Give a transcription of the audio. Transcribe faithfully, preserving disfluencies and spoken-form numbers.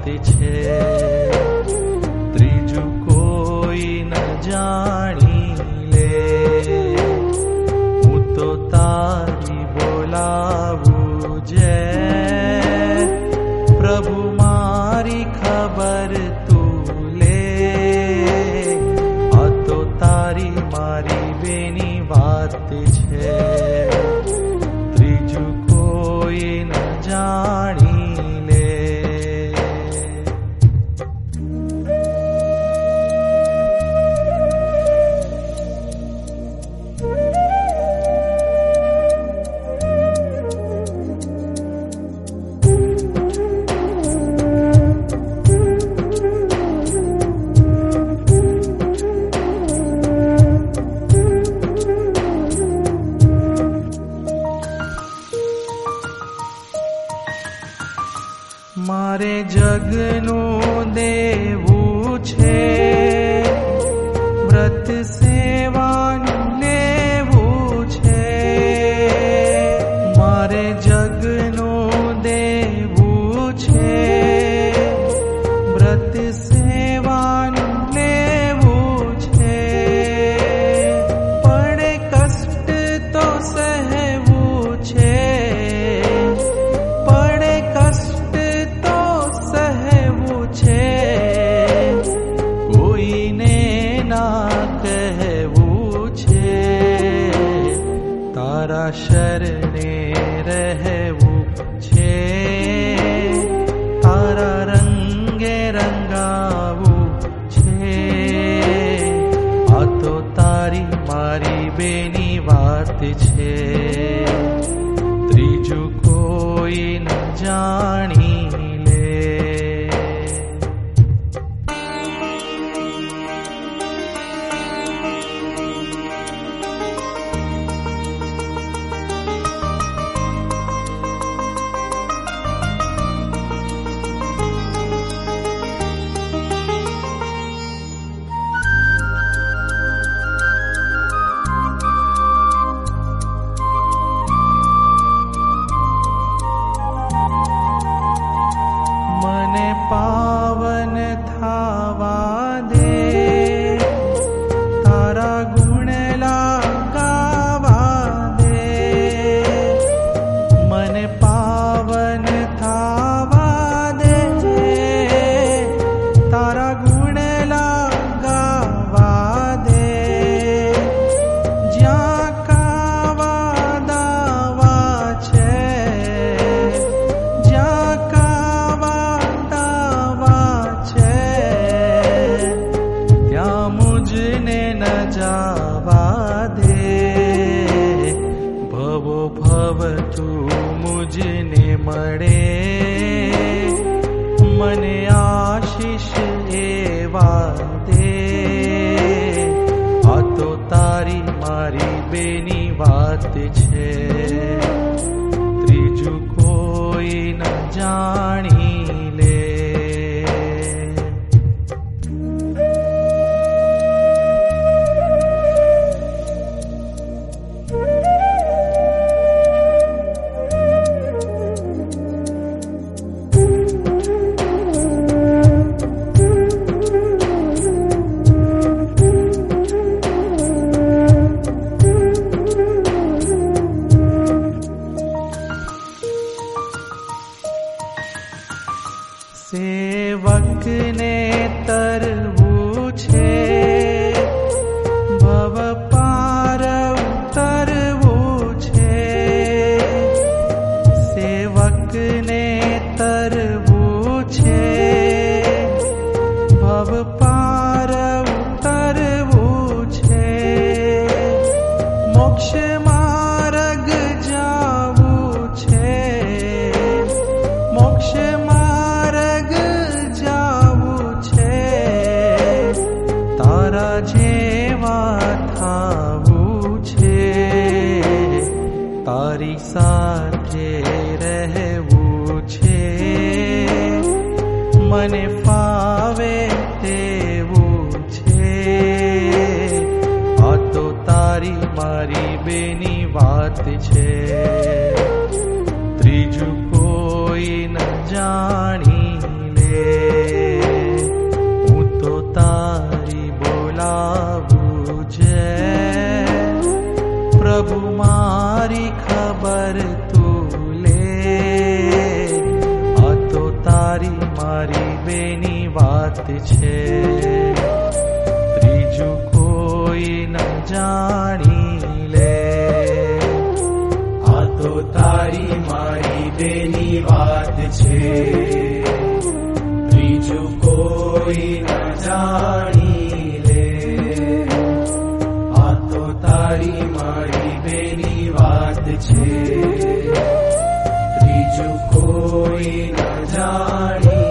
વાત છે, ત્રીજું કોઈ ન જાણી લે. હું તો તારી બોલાવું જે પ્રભુ મારી ખબર તું લે. આ તો તારી મારી બેની વાત છે, ત્રીજું કોઈ ન જાણી લે. મારે જગનું દેવું છે, વ્રત સેવાનું લેવું છે. મારે જગનું દેવું છે, વ્રત સેવાનું લેવું છે. પડે કષ્ટ તો સહેવું છે, પડે કષ્ટ કોઈને ના કહેવું છે. તારા શરણે રહેવું છે, તારા રંગે રંગાવું છે. આ તો તારી મારી બેની વાત છે, ત્રીજું કોઈ ન જાણી લે. મને પાવન થાવા દે, તારા ગુણ ગાવા દે. મને પાવન થાવા દે, તારા ગુણ ગાવા દે. જ્યાં કાવા દાવા છે, જ્યાં મુझने न जावा दे. भवो भव तू मुझने મળે, મને આશીષ એવા દે. આ તો તારી મારી બેની વાત છે, ત્રીજું કોઈ ન જાણી લે. સેવકને તરવું છે, ભવ પાર ઉતરવું છે. સેવકને તરવું છે, ભવ પાર ઉતરવું છે. મોક્ષ માર્ગ જાવું છે, મોક્ષ તારા જેવા થાવું છે, તારી સાથે રહેવું છે. મને ફાવે તેવું છે, આ તો તારી મારી બેની વાત છે, ત્રીજું કોઈ ન જાણી લે. પ્રભુ મારી ખબર તું લે, આ તો તારી મારી બેની વાત છે, ત્રીજું કોઈ ન જાણી લે. આ તો તારી મારી બેની વાત છે, ત્રીજું કોઈ ન જાણી લે. આ તો તારી મારી બેની વાત છે, ત્રીજું કોઈ ન જાણી